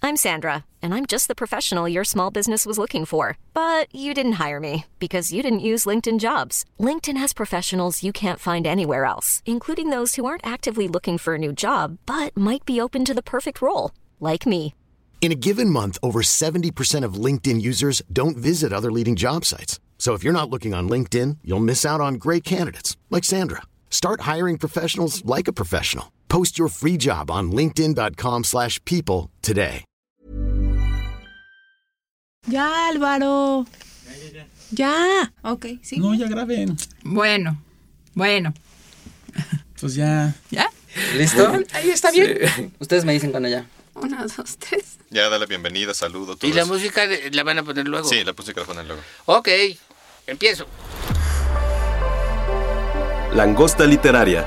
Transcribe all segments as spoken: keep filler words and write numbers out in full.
I'm Sandra, and I'm just the professional your small business was looking for. But you didn't hire me because you didn't use LinkedIn Jobs. LinkedIn has professionals you can't find anywhere else, including those who aren't actively looking for a new job, but might be open to the perfect role, like me. In a given month, over seventy percent of LinkedIn users don't visit other leading job sites. So if you're not looking on LinkedIn, you'll miss out on great candidates like Sandra. Start hiring professionals like a professional. Post your free job on linkedin.com slash people today. Ya, Álvaro. Ya, ya, ya. Ya. Ok, sí. No, ya graben. Bueno, bueno. Pues ya. ¿Ya? ¿Listo? Ahí está bien. Sí. Ustedes me dicen cuando ya. Una, dos, tres. Ya, dale bienvenida, saludo. Todo ¿Y la eso. música la van a poner luego? Sí, la música la ponen luego. Ok, empiezo. Langosta Literaria.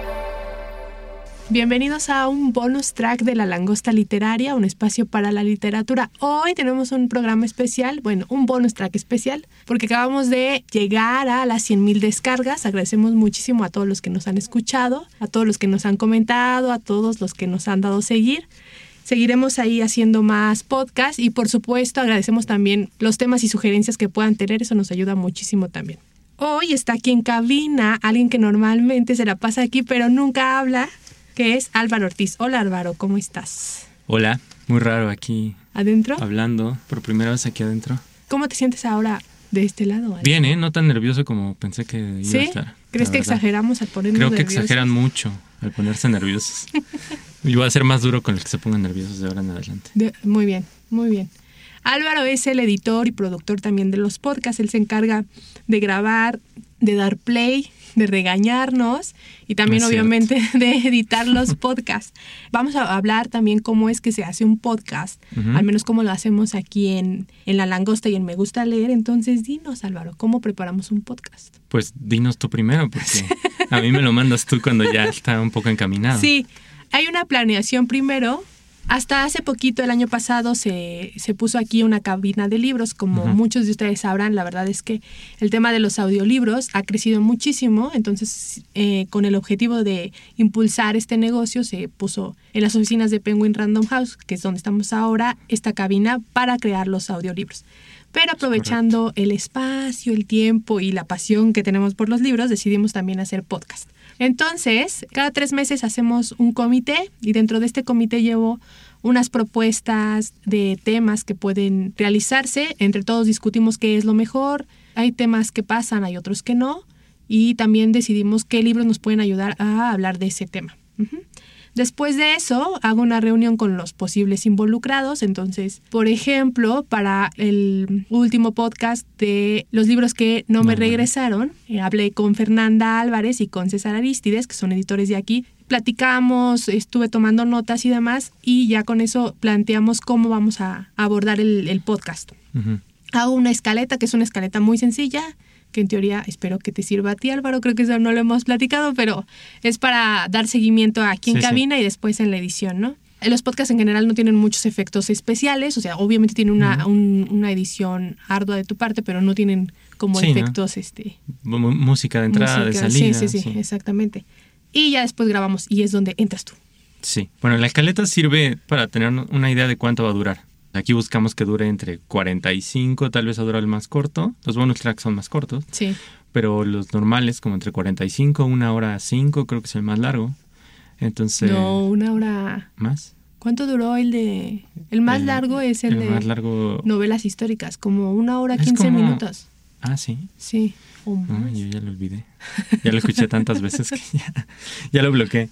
Bienvenidos a un bonus track de La Langosta Literaria, un espacio para la literatura. Hoy tenemos un programa especial, bueno, un bonus track especial, porque acabamos de llegar a las cien mil descargas. Agradecemos muchísimo a todos los que nos han escuchado, a todos los que nos han comentado, a todos los que nos han dado seguir. Seguiremos ahí haciendo más podcasts y, por supuesto, agradecemos también los temas y sugerencias que puedan tener. Eso nos ayuda muchísimo también. Hoy está aquí en cabina alguien que normalmente se la pasa aquí, pero nunca habla, que es Álvaro Ortiz. Hola, Álvaro, ¿cómo estás? Hola, muy raro aquí. ¿Adentro? Hablando, por primera vez aquí adentro. ¿Cómo te sientes ahora de este lado, Álvaro? Bien, ¿eh? No tan nervioso como pensé que iba ¿Sí? a estar. ¿Crees que exageramos al ponernos Creo que nerviosos? exageran mucho al ponerse nerviosos. Yo voy a ser más duro con los que se pongan nerviosos de ahora en adelante. De, muy bien, muy bien. Álvaro es el editor y productor también de los podcasts. Él se encarga de grabar, de dar play, de regañarnos y también Es obviamente de editar los podcasts. Vamos a hablar también cómo es que se hace un podcast, Uh-huh. al menos cómo lo hacemos aquí en, en La Langosta y en Me Gusta Leer. Entonces, dinos, Álvaro, ¿cómo preparamos un podcast? Pues dinos tú primero, porque a mí me lo mandas tú cuando ya está un poco encaminado. Sí, hay una planeación primero. Hasta hace poquito, el año pasado, se, se puso aquí una cabina de libros. Como Uh-huh. muchos de ustedes sabrán, la verdad es que el tema de los audiolibros ha crecido muchísimo. Entonces, eh, con el objetivo de impulsar este negocio, se puso en las oficinas de Penguin Random House, que es donde estamos ahora, esta cabina para crear los audiolibros. Pero aprovechando el espacio, el tiempo y la pasión que tenemos por los libros, decidimos también hacer podcast. Entonces, cada tres meses hacemos un comité y dentro de este comité llevo unas propuestas de temas que pueden realizarse. Entre todos discutimos qué es lo mejor. Hay temas que pasan, hay otros que no. Y también decidimos qué libros nos pueden ayudar a hablar de ese tema. Uh-huh. Después de eso, hago una reunión con los posibles involucrados. Entonces, por ejemplo, para el último podcast de los libros que no me No, regresaron, eh, hablé con Fernanda Álvarez y con César Aristides, que son editores de aquí. Platicamos, estuve tomando notas y demás, y ya con eso planteamos cómo vamos a abordar el, el podcast. Uh-huh. Hago una escaleta, que es una escaleta muy sencilla, que en teoría espero que te sirva a ti, Álvaro. Creo que eso no lo hemos platicado, pero es para dar seguimiento aquí en Sí, cabina sí. y después en la edición, ¿no? Los podcasts en general no tienen muchos efectos especiales, o sea, obviamente tienen una, Uh-huh. un, una edición ardua de tu parte, pero no tienen como Sí, ¿no? efectos, este... M- música de entrada, música. de salida. Sí, sí, sí, exactamente. Y ya después grabamos y es donde entras tú. Sí. Bueno, la escaleta sirve para tener una idea de cuánto va a durar. Aquí buscamos que dure entre cuarenta y cinco, tal vez a durar el más corto. Los bonus tracks son más cortos. Sí. Pero los normales, como entre cuarenta y cinco, una hora cinco, creo que es el más largo. Entonces... No, una hora... ¿Más? ¿Cuánto duró el de...? El más El- largo es el, el de más largo... novelas históricas, como una hora Es quince como- minutos. Ah, sí. Sí. O No, más. yo ya lo olvidé. Ya lo escuché tantas veces que ya, ya lo bloqueé.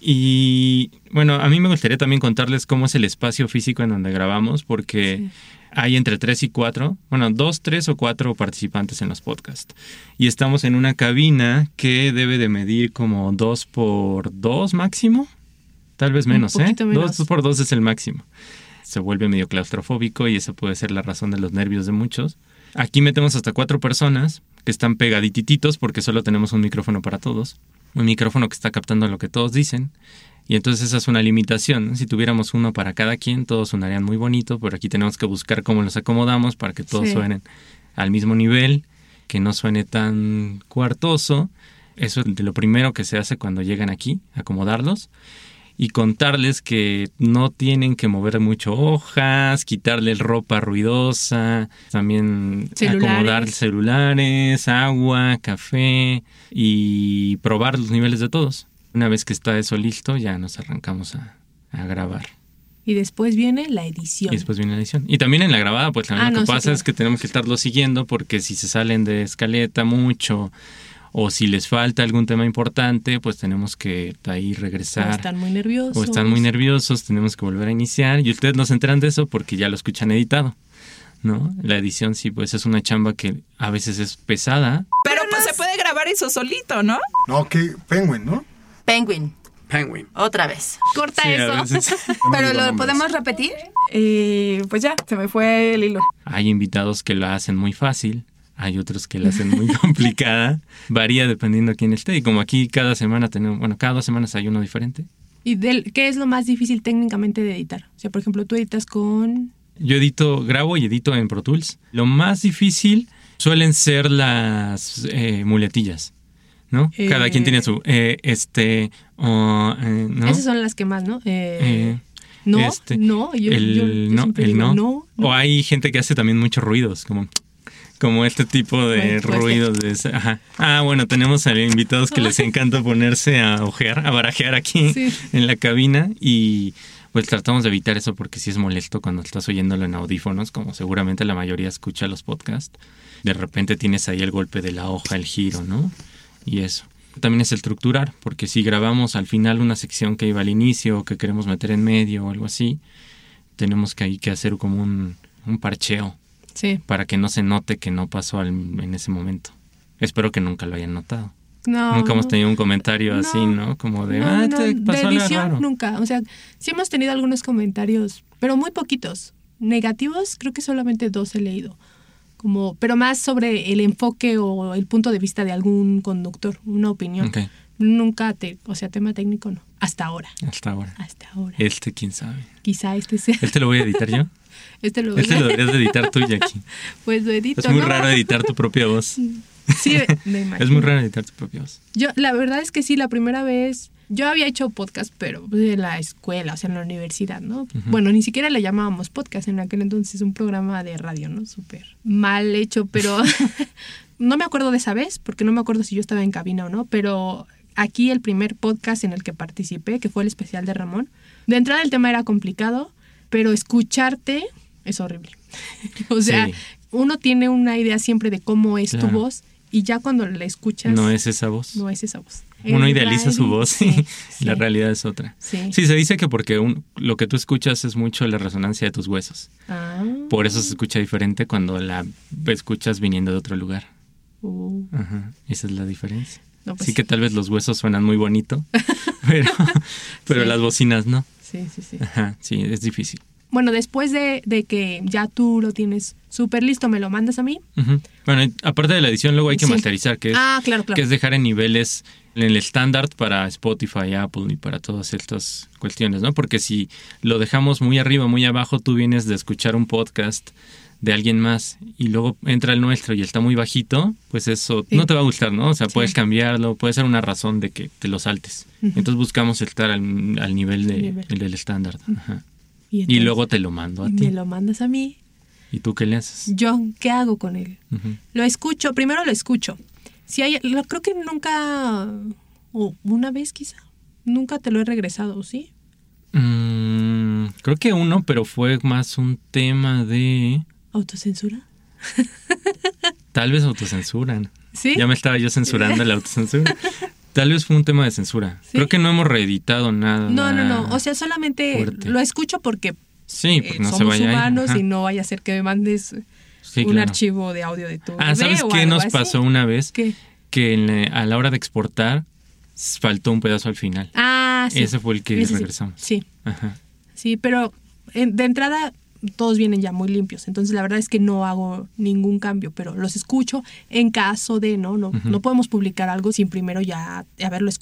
Y bueno, a mí me gustaría también contarles cómo es el espacio físico en donde grabamos, porque Sí. hay entre tres y cuatro, bueno, dos, tres o cuatro participantes en los podcasts. Y estamos en una cabina que debe de medir como dos por dos máximo. Tal vez menos, Un ¿eh? poquito menos. Dos por dos es el máximo. Se vuelve medio claustrofóbico y esa puede ser la razón de los nervios de muchos. Aquí metemos hasta cuatro personas que están pegadititos porque solo tenemos un micrófono para todos. Un micrófono que está captando lo que todos dicen. Y entonces esa es una limitación, ¿no? Si tuviéramos uno para cada quien, todos sonarían muy bonito, pero aquí tenemos que buscar cómo los acomodamos para que todos Sí. suenen al mismo nivel, que no suene tan cuartoso. Eso es de lo primero que se hace cuando llegan aquí, acomodarlos. y contarles que no tienen que mover mucho hojas, quitarle ropa ruidosa, también Celulares. acomodar celulares, agua, café y probar los niveles de todos. Una vez que está eso listo, ya nos arrancamos a, a grabar. Y después viene la edición. Y después viene la edición. Y también en la grabada, pues también Ah, lo que no, sí, pasa claro. es que tenemos que estarlo siguiendo porque si se salen de escaleta mucho o si les falta algún tema importante, pues tenemos que ahí regresar. O están muy nerviosos. O están muy nerviosos, tenemos que volver a iniciar. Y ustedes no se enteran de eso porque ya lo escuchan editado, ¿no? La edición sí, pues es una chamba que a veces es pesada. Pero pues se puede grabar eso solito, ¿no? No, que Penguin, ¿no? Penguin. Penguin. Otra vez. Corta Sí, a eso. veces ¿Pero lo podemos repetir? Y pues ya, se me fue el hilo. hay invitados que la hacen muy fácil. Hay otros que la hacen muy complicada. Varía dependiendo de quién esté. Y como aquí cada semana tenemos, bueno, cada dos semanas hay uno diferente. ¿Y del, qué es lo más difícil técnicamente de editar? O sea, por ejemplo, tú editas con... Yo edito, grabo y edito en Pro Tools. Lo más difícil suelen ser las eh, muletillas, ¿no? Eh. Cada quien tiene su, eh, este, oh, eh, ¿no? Esas son las que más, ¿no? Eh, Eh, no, este, no, yo, el yo- yo no, siempre el digo no. no, no. O hay gente que hace también muchos ruidos, como, como este tipo de Pues, pues, ruidos. De ese- ajá. Ah, bueno, tenemos a invitados que les encanta ponerse a ojear, a barajear aquí Sí. en la cabina y pues tratamos de evitar eso porque sí es molesto cuando estás oyéndolo en audífonos, como seguramente la mayoría escucha los podcasts. De repente tienes ahí el golpe de la hoja, el giro, ¿no? Y eso. También es estructurar, porque si grabamos al final una sección que iba al inicio o que queremos meter en medio o algo así, tenemos que ahí que hacer como un, un parcheo Sí. para que no se note que no pasó al- en ese momento. Espero que nunca lo hayan notado. No, Nunca hemos no. tenido un comentario No. así, ¿no? Como de, No, ah, no, te de pasó algo edición raro. nunca. O sea, sí hemos tenido algunos comentarios, pero muy poquitos. Negativos, creo que solamente dos he leído. Como, pero más sobre el enfoque o el punto de vista de algún conductor, una opinión. Ok, Nunca te, o sea, tema técnico no. Hasta ahora. hasta ahora. Hasta ahora. Este, quién sabe. Quizá este sea. ¿Este lo voy a editar yo? Este lo, Este lo deberías de editar tú, Jackie. Pues lo edito. Es muy ¿no? raro editar tu propia voz. Sí, me imagino. Es muy raro editar tu propia voz. Yo, la verdad es que sí, la primera vez, yo había hecho podcast, pero pues, en la escuela, o sea, en la universidad, ¿no? Ujú. Bueno, ni siquiera le llamábamos podcast en aquel entonces, un programa de radio, ¿no? Súper mal hecho, pero no me acuerdo de esa vez, porque no me acuerdo si yo estaba en cabina o no, pero aquí el primer podcast en el que participé, que fue el especial de Ramón, de entrada el tema era complicado, pero escucharte es horrible. O sea, Sí. uno tiene una idea siempre de cómo es Claro. tu voz y ya cuando la escuchas... No es esa voz. No es esa voz. Uno En idealiza su realidad, voz sí, y sí. la realidad es otra. Sí. Sí, se dice que porque un- lo que tú escuchas es mucho la resonancia de tus huesos. Ah. Por eso se escucha diferente cuando la escuchas viniendo de otro lugar. Uh, Ajá, esa es la diferencia. no, pues Sí que tal vez los huesos suenan muy bonito, pero, pero Sí. las bocinas no. sí, sí, sí. Ajá, sí, es difícil. Bueno, después de, de que ya tú lo tienes súper listo, ¿me lo mandas a mí? Ujú. Bueno, y aparte de la edición, luego hay que Sí. masterizar, que es, Ah, claro, claro. que es dejar en niveles en el estándar para Spotify, Apple y para todas estas cuestiones, ¿no? Porque si lo dejamos muy arriba, muy abajo, tú vienes de escuchar un podcast de alguien más y luego entra el nuestro y está muy bajito, pues eso Sí. no te va a gustar, ¿no? O sea, Sí. puedes cambiarlo, puede ser una razón de que te lo saltes. Ujú. Entonces buscamos estar al, al nivel, de, Al nivel. el del estándar. Ajá. Y, Y entonces, luego te lo mando a me ti. lo mandas a mí. ¿Y tú qué le haces? Yo, ¿qué hago con él? Ujú. Lo escucho, primero lo escucho. Si hay, lo, creo que nunca, o una vez quizá, nunca te lo he regresado, ¿sí? Mm, creo que uno, pero fue más un tema de... ¿Autocensura? Tal vez autocensuran. ¿Sí? Ya me estaba yo censurando la autocensura. Tal vez fue un tema de censura. ¿Sí? Creo que no hemos reeditado nada. No, no, no. O sea, solamente fuerte. lo escucho porque Sí, eh, porque no se somos vaya ahí. humanos Ajá. y no vaya a ser que me mandes Sí, un claro. archivo de audio de tu Ah, bebé ¿sabes o qué algo nos así. pasó una vez? ¿Qué? Que en la- a la hora de exportar s- faltó un pedazo al final. Ah, sí. Ese fue el que Ese sí. regresamos. Sí, Ajá. sí, pero en- de entrada todos vienen ya muy limpios. Entonces la verdad es que no hago ningún cambio, pero los escucho en caso de, ¿no? No, Ujú. no podemos publicar algo sin primero ya haberlo escuchado.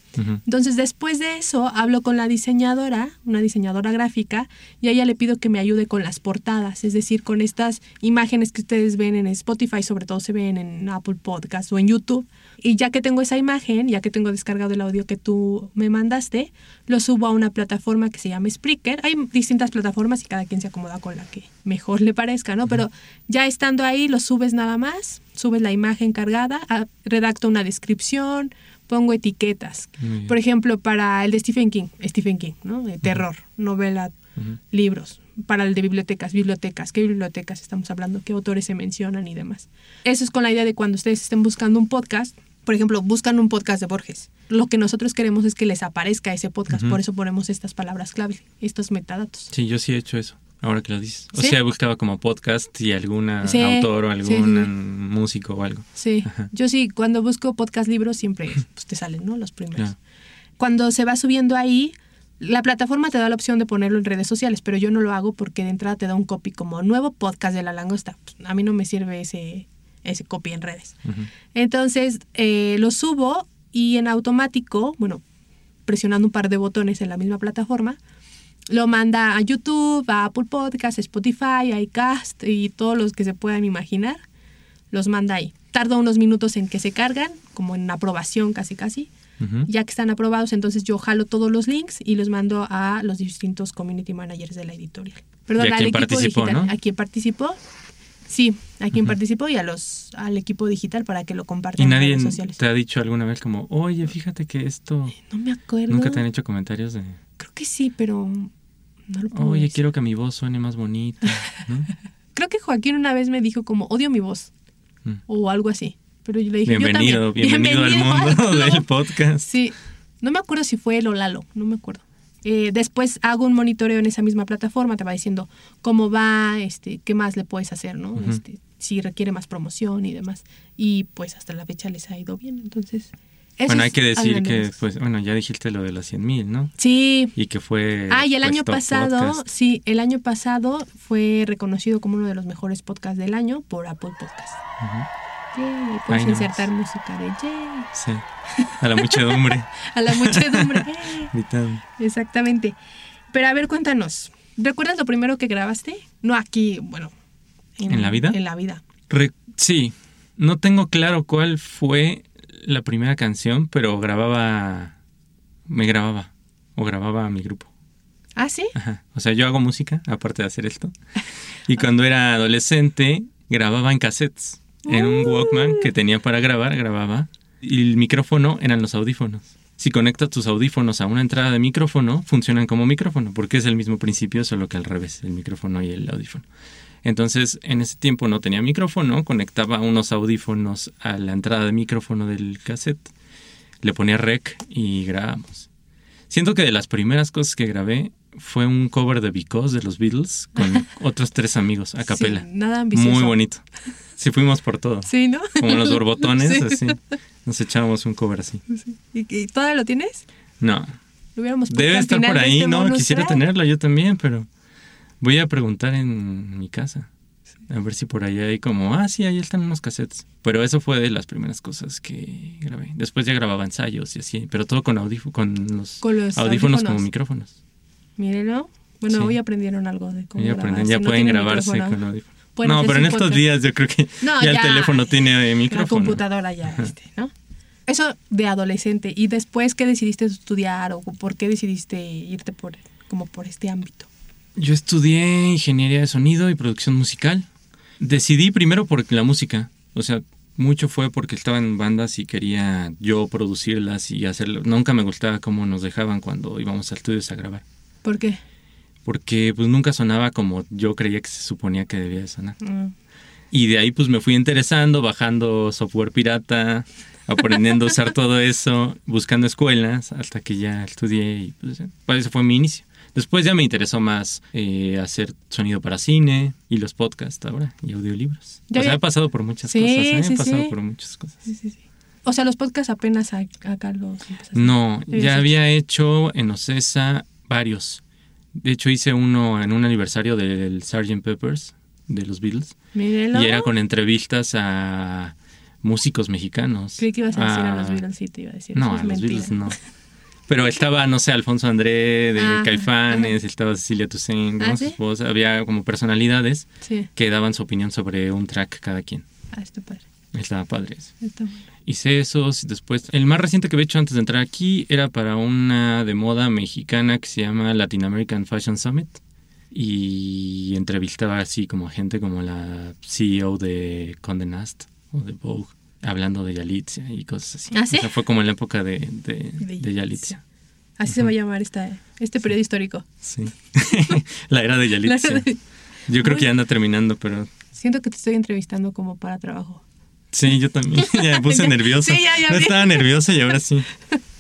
Ujú. Entonces, después de eso, hablo con la diseñadora, una diseñadora gráfica, y a ella le pido que me ayude con las portadas, es decir, con estas imágenes que ustedes ven en Spotify, sobre todo se ven en Apple Podcast o en YouTube. Y ya que tengo esa imagen, ya que tengo descargado el audio que tú me mandaste, lo subo a una plataforma que se llama Spreaker. Hay distintas plataformas y cada quien se acomoda con la que mejor le parezca, ¿no? Pero ya estando ahí, lo subes nada más, subes la imagen cargada, a- redacto una descripción, pongo etiquetas. Por ejemplo, para el de Stephen King, Stephen King, ¿no? De terror, novela, Ujú. libros. Para el de bibliotecas, bibliotecas, qué bibliotecas estamos hablando, qué autores se mencionan y demás. Eso es con la idea de cuando ustedes estén buscando un podcast, por ejemplo, buscan un podcast de Borges. Lo que nosotros queremos es que les aparezca ese podcast, Ujú. por eso ponemos estas palabras clave, estos metadatos. Sí, yo sí he hecho eso, ahora que lo dices. O ¿Sí? sea, buscaba como podcast y algún Sí, autor o algún sí, sí, sí. músico o algo. Sí, Ajá. yo sí, cuando busco podcast libros siempre pues, te salen, ¿no? Los primeros. Claro. Cuando se va subiendo ahí, la plataforma te da la opción de ponerlo en redes sociales, pero yo no lo hago porque de entrada te da un copy como nuevo podcast de La Langosta. Pues, a mí no me sirve ese, ese copy en redes. Ujú. Entonces eh, lo subo y en automático, bueno, presionando un par de botones en la misma plataforma, lo manda a YouTube, a Apple Podcasts, Spotify, a iCast y todos los que se puedan imaginar, los manda ahí. Tarda unos minutos en que se cargan, como en aprobación casi casi. Ujú. Ya que están aprobados, entonces yo jalo todos los links y los mando a los distintos community managers de la editorial. Perdón, ¿Y a al quién equipo participó, digital. no? ¿A quién participó? Sí, a quien Ujú. participó y a los al equipo digital para que lo compartan ¿Y en nadie redes sociales. te ha dicho alguna vez como, oye, fíjate que esto... No me acuerdo. ¿Nunca te han hecho comentarios de, Creo que sí, pero no lo puedo oye, decir. quiero que mi voz suene más bonita, ¿no? Creo que Joaquín una vez me dijo como, odio mi voz, Mm. o algo así. Pero yo le dije, Bienvenido, yo también. bienvenido, al mundo club. del podcast. Sí, no me acuerdo si fue él o Lalo, no me acuerdo. Eh, después hago un monitoreo en esa misma plataforma, te va diciendo cómo va, este, qué más le puedes hacer, ¿no? Ujú. Este, si requiere más promoción y demás. Y pues hasta la fecha les ha ido bien, entonces... eso Bueno, hay es que a decir grandes que, rasgos. pues, bueno, ya dijiste lo de los cien mil, ¿no? Sí. Y que fue... Ah, y el pues, año top pasado, podcast. sí, el año pasado fue reconocido como uno de los mejores podcasts del año por Apple Podcasts. Ujú. Yay, puedes Ahí nomás. insertar música de yay. Sí, a la muchedumbre. A la muchedumbre. ¡Eh! Gritando. Exactamente. Pero a ver, cuéntanos. ¿Recuerdas lo primero que grabaste? No aquí, bueno. ¿En la vida? En la vida. Re- sí, no tengo claro cuál fue la primera canción, pero grababa, me grababa, o grababa a mi grupo. ¿Ah, sí? Ajá. O sea, yo hago música, aparte de hacer esto. Y cuando era adolescente, grababa en cassettes. En un Walkman que tenía para grabar, grababa. Y el micrófono eran los audífonos. Si conectas tus audífonos a una entrada de micrófono, funcionan como micrófono, porque es el mismo principio, solo que al revés, el micrófono y el audífono. Entonces, en ese tiempo no tenía micrófono, conectaba unos audífonos a la entrada de micrófono del cassette, le ponía rec y grabamos. Siento que de las primeras cosas que grabé fue un cover de Because de los Beatles con otros tres amigos a capela. Sí, nada ambicioso. Muy bonito. Sí, fuimos por todo. Sí, ¿no? Como los borbotones, Sí. así. Nos echábamos un cover así. ¿Y, y todavía lo tienes? No. Lo hubiéramos puesto Debe al estar final por de ahí, este ¿no? bonus Quisiera track. tenerlo yo también, pero voy a preguntar en mi casa. A ver si por ahí hay como, ah, sí, ahí están unos cassettes. Pero eso fue de las primeras cosas que grabé. Después ya grababa ensayos y así, pero todo con, audíf- con, los, Con los audífonos, audífonos. como micrófonos. Mírenlo. Bueno, Sí. hoy aprendieron algo de cómo Ya, grabar. aprenden, Si ya no pueden tienen grabarse micrófono, con audífonos. pueden No, hacer pero su en estos podcast. días yo creo que No, ya, ya. el teléfono tiene eh, La micrófono. computadora ya, este, ¿no? Eso de adolescente. ¿Y después qué decidiste estudiar o por qué decidiste irte por como por este ámbito? Yo estudié ingeniería de sonido y producción musical. Decidí primero por la música. O sea, mucho fue porque estaba en bandas y quería yo producirlas y hacerlo. Nunca me gustaba cómo nos dejaban cuando íbamos a estudios a grabar. ¿Por qué? Porque pues nunca sonaba como yo creía que se suponía que debía de sonar. Mm. Y de ahí pues me fui interesando, bajando software pirata, aprendiendo a usar todo eso, buscando escuelas, hasta que ya estudié y pues, pues ese fue mi inicio. Después ya me interesó más eh, hacer sonido para cine y los podcasts ahora y audiolibros. Ya O sea, había- he pasado por muchas Sí, cosas, ¿eh? sí, He pasado sí. por muchas cosas. Sí, sí, sí. O sea, los podcasts apenas a- acá los empezaste. No, Habías ya hecho. había hecho en Ocesa varios. De hecho, hice uno en un aniversario del sergeant Peppers de los Beatles. Mírenlo. Y era con entrevistas a músicos mexicanos. Creí que ibas a decir a Ah, los Beatles, sí te iba a decir. No, eso a es los mentira. Beatles no. Pero estaba, no sé, Alfonso André de Ah, Caifanes, estaba Cecilia Toussaint, ¿no? ¿Ah, Su sí? esposa. Había como personalidades Sí. que daban su opinión sobre un track cada quien. Ah, está padre. Estaba padre eso. Está bueno. Hice esos y después... El más reciente que había hecho antes de entrar aquí era para una de moda mexicana que se llama Latin American Fashion Summit. Y entrevistaba así como a gente como la C E O de Condé Nast o de Vogue, hablando de Yalitza y cosas así. ¿Ah, sí? O sea, fue como en la época de, de, de Yalitza. Así se va a llamar esta, este periodo histórico. Sí. La era de Yalitza. La era de- Yo creo Muy- que ya anda terminando, pero... Siento que te estoy entrevistando como para trabajo. Sí, yo también. Ya me puse Ya- nervioso. sí, ya, ya no vi. estaba nervioso y ahora sí.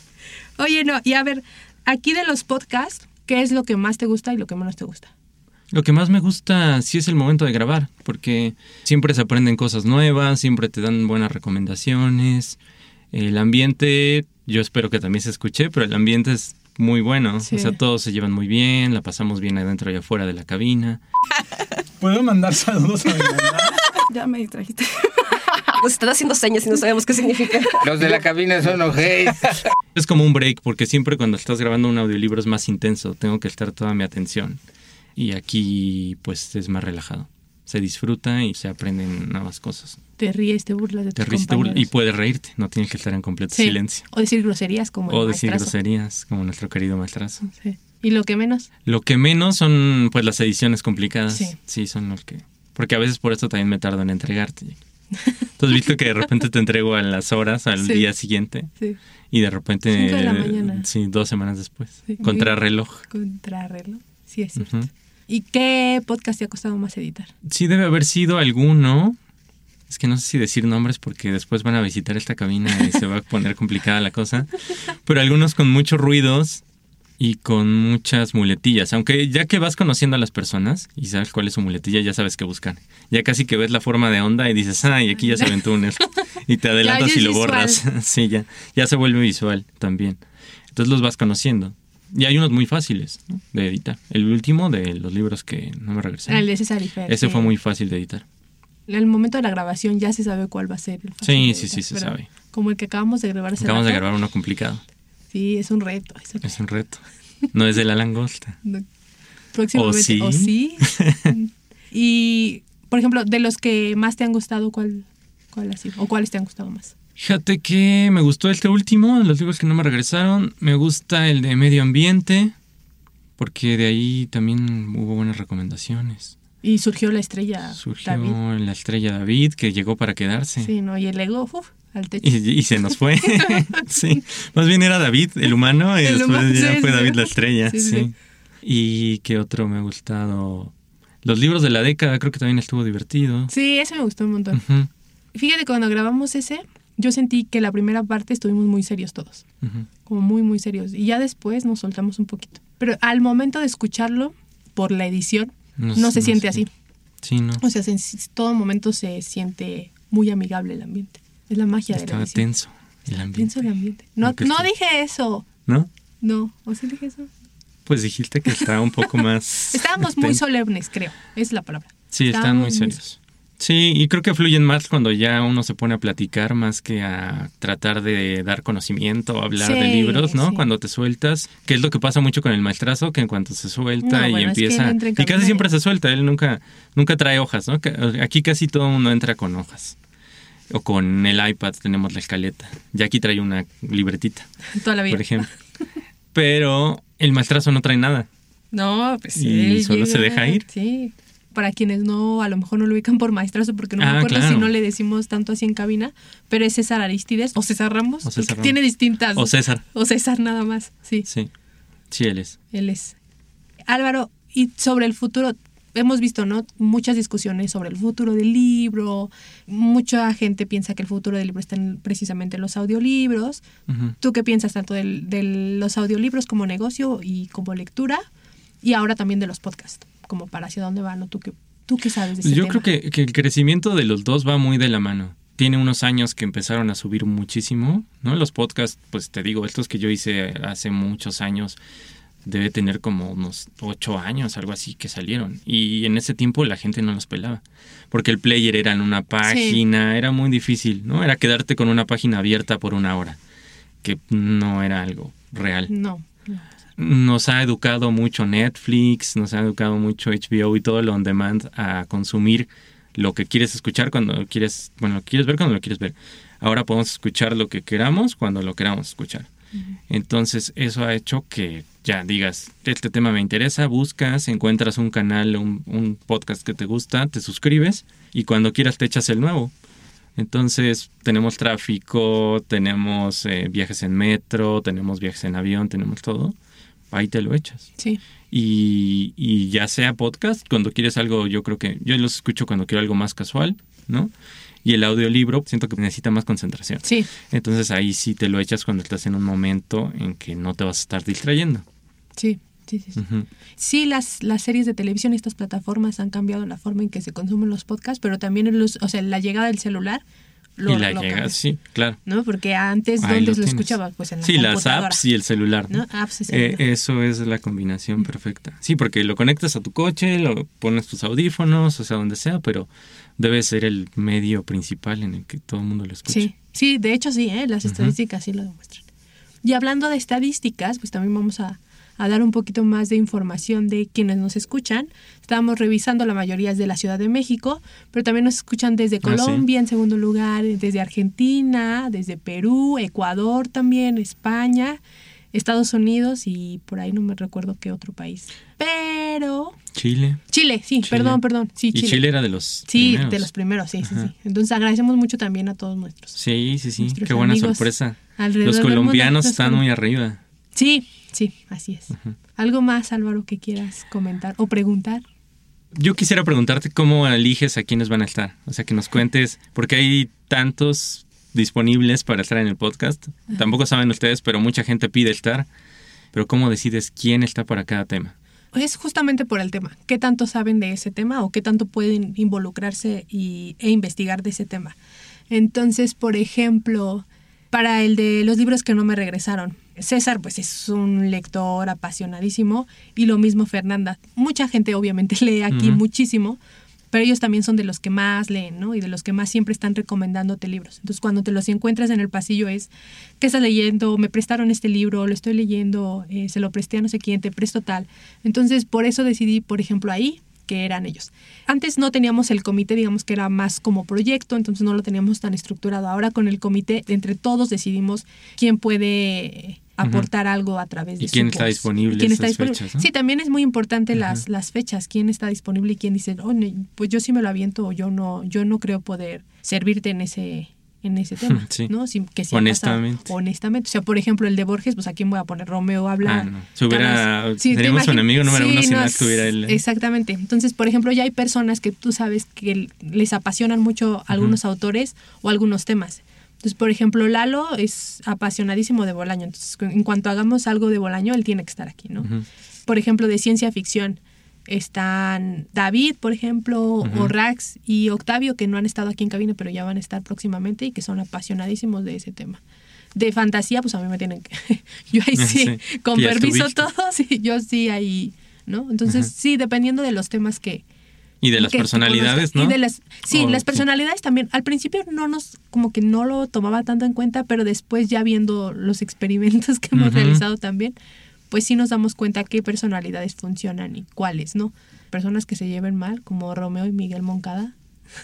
Oye, no, y a ver, aquí de los podcasts, ¿qué es lo que más te gusta y lo que menos te gusta? Lo que más me gusta sí es el momento de grabar, porque siempre se aprenden cosas nuevas, siempre te dan buenas recomendaciones. El ambiente, yo espero que también se escuche, pero el ambiente es muy bueno. Sí. O sea, todos se llevan muy bien, la pasamos bien adentro y afuera de la cabina. ¿Puedo mandar saludos a mi mamá? Ya me distrajiste. Nos están haciendo señas y no sabemos qué significa. Los de la cabina son ojéis. Es como un break, porque siempre cuando estás grabando un audiolibro es más intenso, tengo que estar toda mi atención. Y aquí pues es más relajado. Se disfruta y se aprenden nuevas cosas. Te ríes, te burlas de Te tus ríes y te burlas y compañeros. puedes reírte, no tienes que estar en completo Sí. silencio. O decir groserías como O el decir maestrazo. groserías, como nuestro querido maestrazo. Sí. ¿Y lo que menos? Lo que menos son pues las ediciones complicadas. Sí. Sí, son los que... Porque a veces por eso también me tardo en entregarte. ¿Tú has visto que de repente te entrego a las horas, al Sí. día siguiente? Sí. Y de repente... Cinco de la mañana. Sí, dos semanas después. Sí. Contrarreloj. Contrarreloj. Sí, es cierto. Ujú. ¿Y qué podcast te ha costado más editar? Sí debe haber sido alguno. Es que no sé si decir nombres porque después van a visitar esta cabina y se va a poner complicada la cosa. Pero algunos con muchos ruidos y con muchas muletillas. Aunque ya que vas conociendo a las personas y sabes cuál es su muletilla, ya sabes qué buscar. Ya casi que ves la forma de onda y dices, ay, aquí ya se aventó un esto. Y te adelantas Ya, ya y es lo visual. borras. Sí, ya. Ya se vuelve visual también. Entonces los vas conociendo. Y hay unos muy fáciles, ¿no?, de editar. El último de los libros que no me regresaron. El de César y Fer. Ese que fue muy fácil de editar. En el momento de la grabación ya se sabe cuál va a ser el fácil Sí, de sí, editar, sí, se pero sabe. Como el que acabamos de grabar hace Acabamos de rato. grabar uno complicado. Sí, es un reto. Es un Es un reto. No es de la langosta. No. Próximamente. ¿O sí? ¿O sí? Y, por ejemplo, de los que más te han gustado, ¿cuál, cuál ha sido? ¿O cuáles te han gustado más? Fíjate que me gustó este último, de los libros que no me regresaron. Me gusta el de medio ambiente, porque de ahí también hubo buenas recomendaciones. Y surgió la estrella Surgió David. la estrella David, que llegó para quedarse. Sí, ¿no? Y el ego, uf, al techo. Y, y se nos fue. Sí. Más bien era David, el humano, y El después humano, ya sí, fue sí. David la estrella. Sí, Sí, sí. ¿Y qué otro me ha gustado? Los libros de la década, creo que también estuvo divertido. Sí, ese me gustó un montón. Ujú, Fíjate, cuando grabamos ese, yo sentí que la primera parte estuvimos muy serios todos. ujú. Como muy, muy serios. Y ya después nos soltamos un poquito. Pero al momento de escucharlo, por la edición, no, No se sé, siente no sé. así. Sí, ¿no? O sea, en todo momento se siente muy amigable el ambiente. Es la magia de la Estaba edición. tenso el ambiente. Tenso el ambiente. No, Aunque no sí. dije eso. ¿No? No, ¿o sí dije eso? Pues dijiste que estaba un poco más... Estábamos muy tenso. solemnes, creo. Es la palabra. Sí, están Estábamos muy serios. Sí, y creo que fluyen más cuando ya uno se pone a platicar más que a tratar de dar conocimiento o hablar Sí, de libros, ¿no? sí. Cuando te sueltas, que es lo que pasa mucho con el maestrazo, que en cuanto se suelta No, y bueno, es que empieza... él entra en y casi cabina siempre y- se suelta, él nunca, nunca trae hojas, ¿no? Que- Aquí casi todo el mundo entra con hojas. O con el iPad tenemos la escaleta. Ya aquí trae una libretita, Toda la vida. por ejemplo. Pero el maestrazo no trae nada. No, pues Y él solo se llega- deja ir. Sí. Para quienes no, a lo mejor no lo ubican por maestrazo, porque no Ah, me acuerdo claro. si no le decimos tanto así en cabina, pero es César Aristides o César Ramos. O César porque Ramos. Tiene distintas. O César. O César nada más, sí. Sí, sí, él es. Él es. Álvaro, y sobre el futuro, hemos visto, ¿no? Muchas discusiones sobre el futuro del libro. Mucha gente piensa que el futuro del libro está en, precisamente en los audiolibros. Ujú. ¿Tú qué piensas tanto del- de los audiolibros como negocio y como lectura? Y ahora también de los podcasts, como para hacia dónde van, ¿no? ¿Tú qué, tú qué sabes de ese Yo tema? creo que, que el crecimiento de los dos va muy de la mano. Tiene unos años que empezaron a subir muchísimo, ¿no? Los podcasts, pues te digo, estos que yo hice hace muchos años, debe tener como unos ocho años, algo así, que salieron. Y en ese tiempo la gente no los pelaba. Porque el player era en una página, era muy difícil, ¿no? Era quedarte con una página abierta por una hora, que no era algo real. No, no. Nos ha educado mucho Netflix, nos ha educado mucho H B O y todo lo on demand a consumir lo que quieres escuchar cuando quieres, bueno, lo quieres ver cuando lo quieres ver. Ahora podemos escuchar lo que queramos cuando lo queramos escuchar. Uh-huh. Entonces eso ha hecho que ya digas, este tema me interesa, buscas, encuentras un canal, un, un podcast que te gusta, te suscribes y cuando quieras te echas el nuevo. Entonces tenemos tráfico, tenemos eh, viajes en metro, tenemos viajes en avión, tenemos todo. Ahí te lo echas. Sí. Y, y ya sea podcast, cuando quieres algo, yo creo que yo los escucho cuando quiero algo más casual, ¿no? Y el audiolibro siento que necesita más concentración. Sí. Entonces ahí sí te lo echas cuando estás en un momento en que no te vas a estar distrayendo. Sí, sí, sí. Sí, uh-huh. sí las, las series de televisión y estas plataformas han cambiado la forma en que se consumen los podcasts, pero también el uso, o sea, la llegada del celular. Lo, y la lo llega, cambió. sí, claro. ¿No? Porque antes, Ahí ¿dónde lo, lo escuchabas? Pues en la sí, computadora. las apps y el celular. ¿No? Apps y celular. Eh, eso es la combinación perfecta. Sí, porque lo conectas a tu coche, lo pones tus audífonos, o sea, donde sea, pero debe ser el medio principal en el que todo el mundo lo escucha. Sí, sí, de hecho sí, ¿eh? Las uh-huh. estadísticas sí lo demuestran. Y hablando de estadísticas, pues también vamos a, a dar un poquito más de información de quienes nos escuchan. Estábamos revisando, la mayoría es de la Ciudad de México, pero también nos escuchan desde Colombia, ah, ¿sí? En segundo lugar, desde Argentina, desde Perú, Ecuador también, España, Estados Unidos y por ahí no me recuerdo qué otro país. Pero... Chile. Chile, sí, Chile. perdón, perdón. Sí, y Chile. Chile era de los sí, primeros. Sí, de los primeros, sí, sí, sí. Entonces agradecemos mucho también a todos nuestros. Sí, sí, sí, qué buena sorpresa. Los del colombianos mundo, están muy arriba. Sí, sí, así es. Uh-huh. ¿Algo más, Álvaro, que quieras comentar o preguntar? Yo quisiera preguntarte cómo eliges a quiénes van a estar. O sea, que nos cuentes, porque hay tantos disponibles para estar en el podcast. Uh-huh. Tampoco saben ustedes, pero mucha gente pide estar. Pero ¿cómo decides quién está para cada tema? Es justamente por el tema. ¿Qué tanto saben de ese tema o qué tanto pueden involucrarse y, e investigar de ese tema? Entonces, por ejemplo, para el de los libros que no me regresaron, César pues es un lector apasionadísimo y lo mismo Fernanda. Mucha gente obviamente lee aquí uh-huh. muchísimo, pero ellos también son de los que más leen, ¿no? Y de los que más siempre están recomendándote libros. Entonces, cuando te los encuentras en el pasillo es, ¿qué estás leyendo? Me prestaron este libro, lo estoy leyendo, eh, se lo presté a no sé quién, te presto tal. Entonces, por eso decidí, por ejemplo, ahí, que eran ellos. Antes no teníamos el comité, digamos que era más como proyecto, entonces no lo teníamos tan estructurado. Ahora con el comité, entre todos decidimos quién puede aportar uh-huh. algo a través de ¿Y quién su está voz. disponible ¿Y quién esas está disponible? fechas, ¿no? Sí, también es muy importante uh-huh. las, las fechas, quién está disponible y quién dice, oh, no, pues yo sí me lo aviento o yo no, yo no creo poder servirte en ese, en ese tema, sí. ¿no? Sí, que sí honestamente. Pasado, honestamente. O sea, por ejemplo, el de Borges, pues ¿a quién voy a poner? Romeo habla... Ah, no. Si hubiera, sí, seríamos un enemigo número sí, uno si no, no estuviera él. ¿eh? Exactamente. Entonces, por ejemplo, ya hay personas que tú sabes que les apasionan mucho algunos uh-huh. autores o algunos temas. Entonces, por ejemplo, Lalo es apasionadísimo de Bolaño. Entonces, en cuanto hagamos algo de Bolaño, él tiene que estar aquí, ¿no? Uh-huh. Por ejemplo, de ciencia ficción están David, por ejemplo, uh-huh. o Rax y Octavio, que no han estado aquí en cabina, pero ya van a estar próximamente y que son apasionadísimos de ese tema. De fantasía, pues a mí me tienen que... yo ahí sí, sí con permiso todos, sí, yo sí ahí, ¿no? Entonces, uh-huh. sí, dependiendo de los temas que... Y de las personalidades, ¿no? Y de las, sí, oh, las sí. personalidades también. Al principio no nos, como que no lo tomaba tanto en cuenta, pero después ya viendo los experimentos que hemos uh-huh. realizado también, pues sí nos damos cuenta qué personalidades funcionan y cuáles, ¿no? Personas que se lleven mal, como Romeo y Miguel Moncada.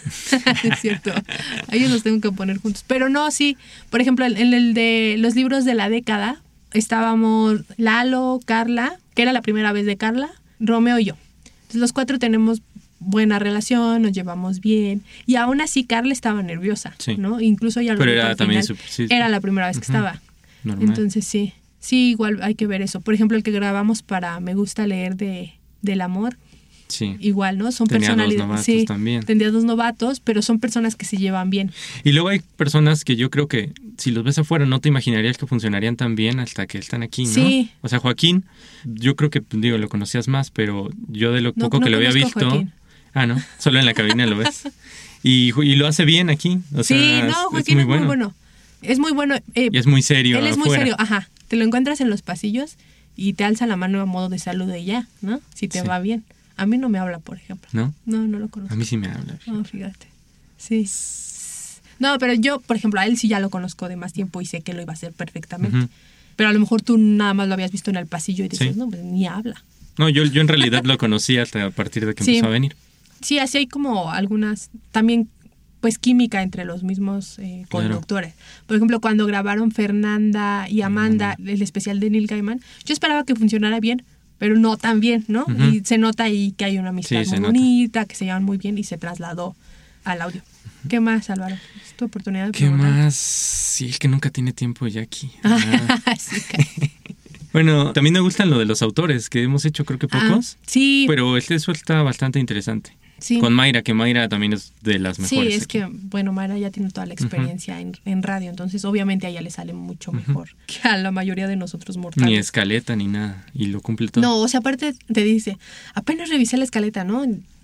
Es cierto, a ellos los tengo que poner juntos. Pero no, sí, por ejemplo, en el de los libros de la década, estábamos Lalo, Carla, que era la primera vez de Carla, Romeo y yo. Entonces los cuatro tenemos buena relación, nos llevamos bien y aún así Carla estaba nerviosa, sí. ¿no? Incluso ya lo Pero era al también final, super, sí, era la primera vez que uh-huh. estaba. Normal. Entonces sí, sí, igual hay que ver eso. Por ejemplo, el que grabamos para Me Gusta Leer de del amor, sí. igual, ¿no? Son tenía personalidades, dos novatos sí, también. Tendría dos novatos, pero son personas que se llevan bien. Y luego hay personas que yo creo que si los ves afuera no te imaginarías que funcionarían tan bien hasta que están aquí, ¿no? Sí. O sea, Joaquín, yo creo que, digo, lo conocías más, pero yo de lo no, poco no que lo había visto... Joaquín. Ah, ¿no? Solo en la cabina lo ves. Y, y lo hace bien aquí. O sí, sea, no, Joaquín es muy, es muy bueno. Es muy bueno. Eh, y es muy serio. Él es afuera. muy serio, ajá. Te lo encuentras en los pasillos y te alza la mano a modo de saludo y ya, ¿no? Si te sí. va bien. A mí no me habla, por ejemplo. ¿No? No, no lo conozco. A mí sí me habla. Fíjate. No, fíjate. Sí. No, pero yo, por ejemplo, a él sí ya lo conozco de más tiempo y sé que lo iba a hacer perfectamente. Uh-huh. pero a lo mejor tú nada más lo habías visto en el pasillo y dices, Sí. no, pues ni habla. No, yo, yo en realidad lo conocí hasta a partir de que Sí. empezó a venir. Sí, así hay como algunas, también pues química entre los mismos eh, Claro. conductores. Por ejemplo, cuando grabaron Fernanda y Amanda, el especial de Neil Gaiman, yo esperaba que funcionara bien, pero no tan bien, ¿no? Ujú. Y se nota ahí que hay una amistad Sí, se muy nota. bonita, que se llevan muy bien y se trasladó al audio. ¿Qué más, Álvaro? Es tu oportunidad de ¿Qué preguntar. más? Sí, el que nunca tiene tiempo, Jackie. Ah, Ah. sí, caray. Bueno, también me gustan lo de los autores, que hemos hecho creo que Ah, pocos. sí, Pero este eso está bastante interesante. sí. Con Mayra, que Mayra también es de las Sí, mejores. es aquí. que, bueno, Mayra ya tiene toda la experiencia en, en radio, entonces obviamente a ella le sale mucho mejor que a la mayoría de nosotros mortales. Ni escaleta ni nada. Y lo cumple todo. No, o sea, aparte te dice, apenas revisé la escaleta, ¿no?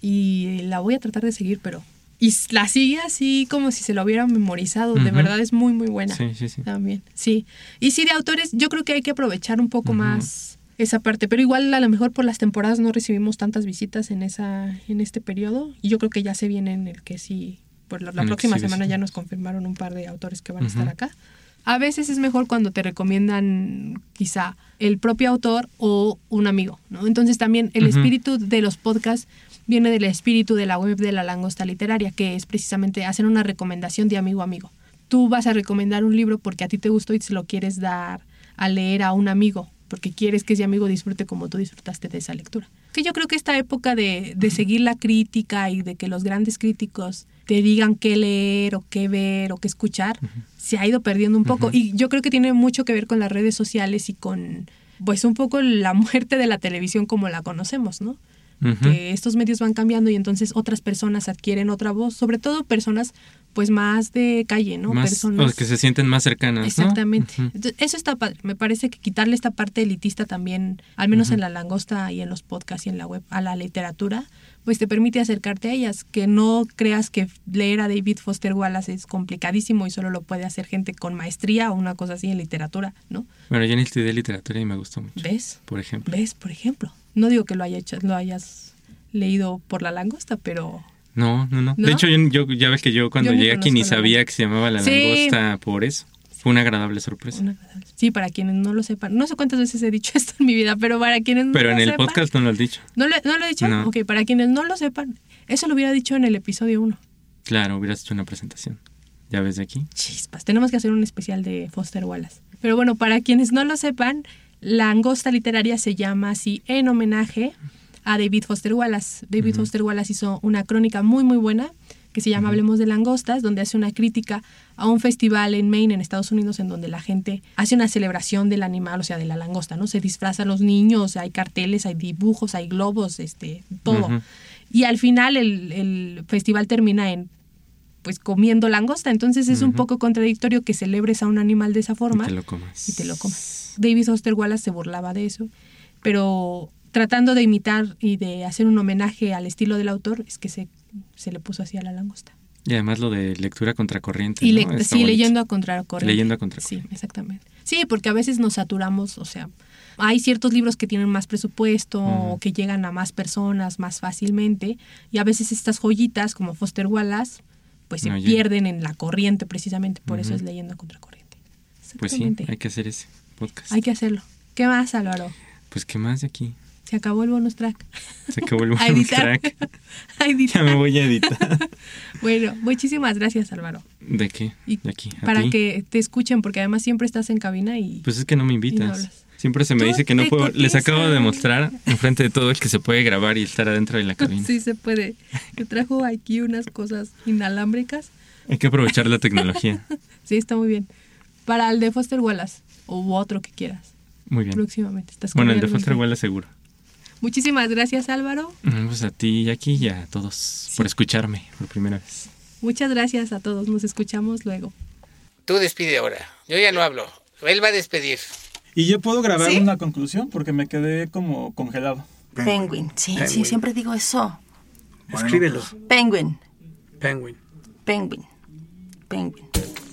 Y la voy a tratar de seguir, pero... Y la sigue así como si se lo hubiera memorizado. De Ujú. verdad es muy, muy buena. Sí, sí, sí. También, sí. Y sí, de autores, yo creo que hay que aprovechar un poco Ujú. más esa parte. Pero igual a lo mejor por las temporadas no recibimos tantas visitas en esa en este periodo. Y yo creo que ya se viene en el que sí, por la, la En el que próxima sí, semana sí. ya nos confirmaron un par de autores que van a Ujú. estar acá. A veces es mejor cuando te recomiendan quizá el propio autor o un amigo, ¿no? Entonces también el Ujú. espíritu de los podcasts viene del espíritu de la web de La Langosta Literaria, que es precisamente hacer una recomendación de amigo a amigo. Tú vas a recomendar un libro porque a ti te gustó y se lo quieres dar a leer a un amigo, porque quieres que ese amigo disfrute como tú disfrutaste de esa lectura. Que yo creo que esta época de, de seguir la crítica y de que los grandes críticos te digan qué leer o qué ver o qué escuchar, se ha ido perdiendo un poco. Ujú. Y yo creo que tiene mucho que ver con las redes sociales y con, pues, un poco la muerte de la televisión como la conocemos, ¿no? Ujú. Que estos medios van cambiando y entonces otras personas adquieren otra voz, sobre todo personas pues más de calle, ¿no? Más, Personas o que se sienten más cercanas, ¿no? Exactamente. Ujú. Entonces, eso está padre. Me parece que quitarle esta parte elitista también, al menos Ujú. en La Langosta y en los podcasts y en la web, a la literatura, pues te permite acercarte a ellas. Que no creas que leer a David Foster Wallace es complicadísimo y solo lo puede hacer gente con maestría o una cosa así en literatura, ¿no? Bueno, yo ni estudié literatura y me gustó mucho. ¿Ves? Por ejemplo. ¿Ves? Por ejemplo. No digo que lo, haya hecho, lo hayas leído por La Langosta, pero... No, no, no, ¿No? De hecho, yo, yo ya ves que yo cuando Yo ni llegué aquí ni conozco la sabía langosta. que se llamaba La Sí. Langosta por eso. Fue una agradable sorpresa. Una agradable. Sí, para quienes no lo sepan. No sé cuántas veces he dicho esto en mi vida, pero para quienes no Pero lo en el sepan... podcast no lo has dicho. ¿No lo, ¿No lo he dicho? No. Ok, para quienes no lo sepan, eso lo hubiera dicho en el episodio uno. Claro, hubieras hecho una presentación. ¿Ya ves de aquí? Chispas, tenemos que hacer un especial de Foster Wallace. Pero bueno, para quienes no lo sepan, La Langosta Literaria se llama así en homenaje a David Foster Wallace. David Ujú. Foster Wallace hizo una crónica muy, muy buena que se llama Ujú. Hablemos de Langostas, donde hace una crítica a un festival en Maine, en Estados Unidos, en donde la gente hace una celebración del animal, o sea, de la langosta, ¿no? Se disfrazan los niños, hay carteles, hay dibujos, hay globos, este, todo. Ujú. Y al final el, el festival termina en, pues, comiendo langosta. Entonces es un Ujú. poco contradictorio que celebres a un animal de esa forma Y te lo comas. y te lo comas. David Foster Wallace se burlaba de eso, pero tratando de imitar y de hacer un homenaje al estilo del autor, es que se, se le puso así a la langosta. Y además lo de lectura contracorriente. Y ¿no? le- Está sí, bonito. leyendo a contracorriente. Leyendo a contracorriente. Sí, exactamente. Sí, porque a veces nos saturamos, o sea, hay ciertos libros que tienen más presupuesto Ujú. o que llegan a más personas más fácilmente, y a veces estas joyitas como Foster Wallace pues se No llegan. pierden en la corriente precisamente, por eso Ujú. es leyendo a contracorriente. Pues sí, Exactamente. hay que hacer ese podcast. Hay que hacerlo. ¿Qué más, Álvaro? Pues qué más de aquí. Se acabó el bonus track. Se acabó el A bonus editar. track. A editar. Ya me voy a editar. Bueno, muchísimas gracias, Álvaro. ¿De qué? Y De aquí. ¿A para ti? que te escuchen, porque además siempre estás en cabina y... Pues es que no me Y no invitas. hablas. Siempre se me Tú dice que no te puedo. Les acabo de cotizas. demostrar enfrente de todo el que se puede grabar y estar adentro de la cabina. Sí se puede. Te trajo aquí unas cosas inalámbricas. Hay que aprovechar la tecnología. Sí, está muy bien. Para el de Foster Wallace o otro que quieras. Muy bien. Próximamente. Estás Bueno, el de cordialmente. Foster Wallace seguro. Muchísimas gracias, Álvaro. Mm, Pues a ti y aquí y a todos por escucharme por primera vez. Muchas gracias a todos. Nos escuchamos luego. Tú despide ahora. Yo ya no hablo. Él va a despedir. Y yo puedo grabar ¿Sí? una conclusión porque me quedé como congelado. Penguin. Sí, sí, Penguin. siempre digo eso. Escríbelo. Penguin. Penguin. Penguin. Penguin.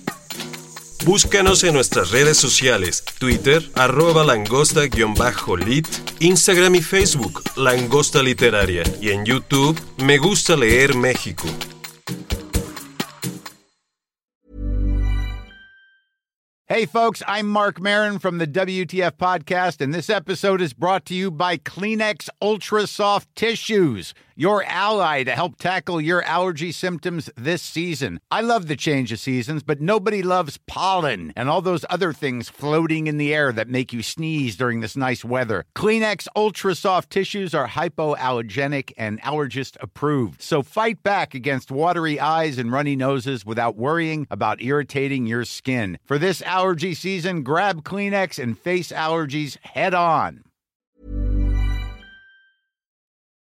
Búscanos en nuestras redes sociales, Twitter, arroba langosta-lit, Instagram y Facebook, Langosta Literaria, y en YouTube, Me Gusta Leer México. Hey, folks, I'm Mark Marin from the W T F Podcast, and this episode is brought to you by Kleenex Ultra Soft Tissues, your ally to help tackle your allergy symptoms this season. I love the change of seasons, but nobody loves pollen and all those other things floating in the air that make you sneeze during this nice weather. Kleenex Ultra Soft Tissues are hypoallergenic and allergist approved, so fight back against watery eyes and runny noses without worrying about irritating your skin. For this allergy season, grab Kleenex and face allergies head on.